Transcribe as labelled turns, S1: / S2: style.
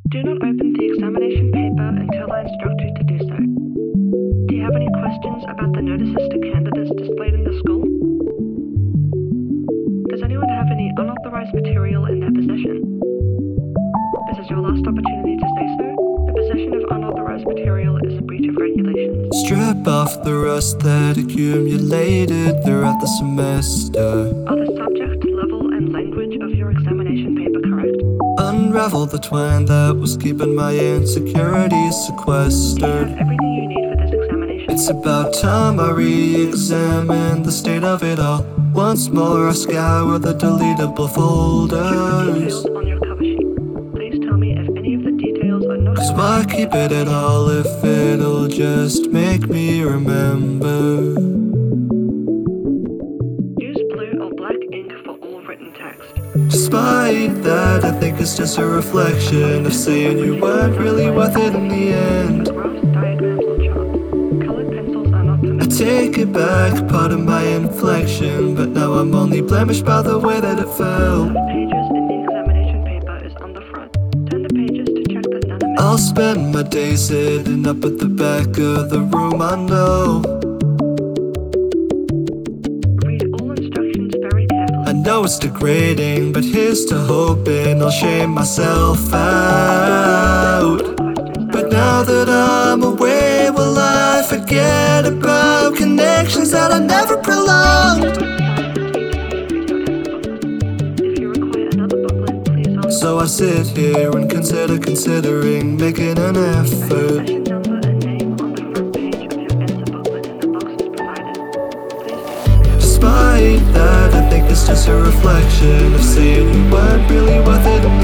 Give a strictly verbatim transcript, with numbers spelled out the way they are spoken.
S1: Do not open the examination paper until I instruct you to do so. Do you have any questions about the notices to candidates displayed in the school? Does anyone have any unauthorized material in their possession? This is your last opportunity to say so. The possession of unauthorized material is a breach of regulations.
S2: Strip off the rust that accumulated throughout the semester.
S1: Are the subject, level, and language of your examination paper correct?
S2: Unravel the twine that was keeping my insecurities sequestered.
S1: Do you have everything you need for this examination?
S2: It's about time I re-examine the state of it all. Once more I scour the deletable
S1: Check the
S2: folders.
S1: details on your cover sheet. Please tell me if any of the details are not
S2: Cause
S1: correct.
S2: why keep it at all if it'll just make me remember?
S1: Use blue or black ink for all written text.
S2: Despite that, I think it's just a reflection of saying you weren't really worth it in the end.
S1: Graphs, diagrams, or charts. Colored pencils are not
S2: I
S1: permitted.
S2: take it back, pardon my inflection, but now I'm only blemished by the way that it felt.
S1: The pages in the examination paper is on the front. Turn the pages to check that none are
S2: I'll
S1: missing.
S2: spend my days sitting up at the back of the room, I know.
S1: Read all instructions very carefully.
S2: I know it's degrading, but here's to hoping I'll shame myself out.
S1: Questions
S2: But now that I'm away, will I forget about connections that I never prolonged?
S1: If you require another booklet, please ask.
S2: So I sit here and consider considering making an effort.
S1: Session number and name on the front page of your answer booklet in the boxes provided. Please
S2: Despite that, I think it's just a reflection of saying you weren't really worth it in